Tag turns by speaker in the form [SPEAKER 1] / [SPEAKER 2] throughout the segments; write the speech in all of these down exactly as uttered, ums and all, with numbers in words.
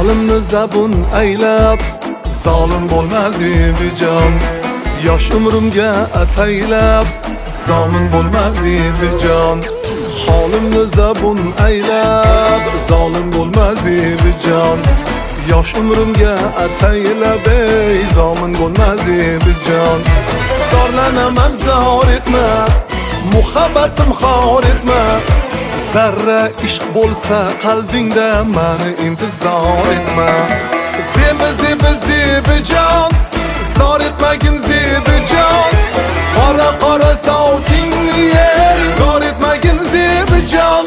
[SPEAKER 1] Holimni zabun aylab zolim bo'lmaz bejon. Yosh umrimga ataylab zomin bo'lmaz bejon. Holimni zabun aylab zolim bo'lmaz bejon. Yosh umrimga ataylab ey zomin bo'lmaz bejon. Zorlanaman zor etma, muhabbatim xor etma. Zarra ishq bo'lsa qalbingda meni intizor etma. Zebi zebi zebi jon, zor etmagin zebi jon. Qora qora soching yer, zor etmagin zebi jon.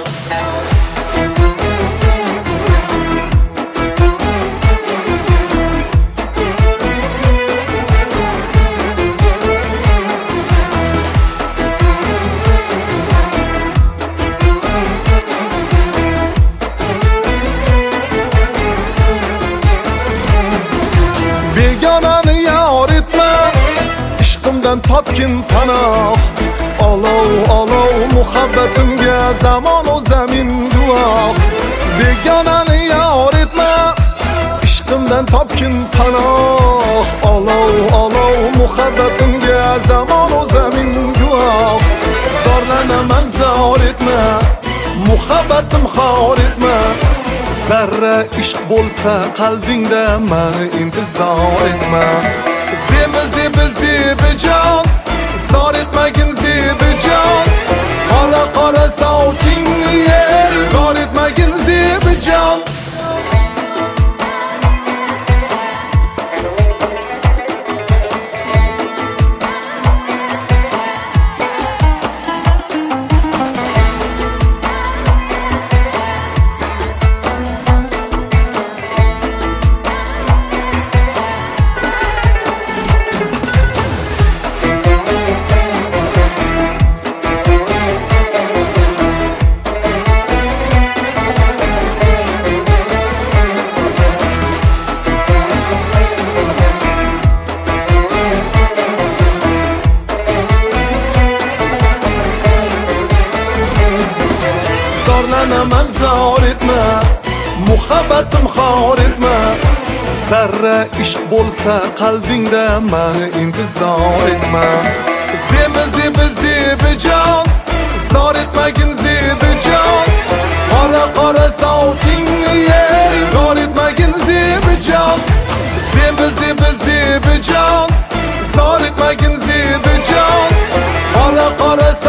[SPEAKER 1] Begonani yor etma, ishqimdan topgin panoh. Olov olov muhabbatimga zamon o zamin guvoh. Begonani yor etma, ishqimdan topgin panoh. Olov olov muhabbatimga zamon o zamin guvoh. Zorlanaman zor etma, muhabbatim xor etma. Zarra ishq bo'lsa qalbingda meni intizor etma. Zebi zebi zebi jon, zor etmagin zebi jon. Qora qora soching yer, zor etmagin zebi jon. Zorlanaman zor etma, muhabbatim xor etma. Zarra ishq bo'lsa qalbingda meni intizor etma. Zebi zebi zebi jon, zor etmagin zebi jon. Qora qora soching yer, zor etmagin zebi jon. Zebi zebi zebi jon, zor etmagin zebi jon. Qora qora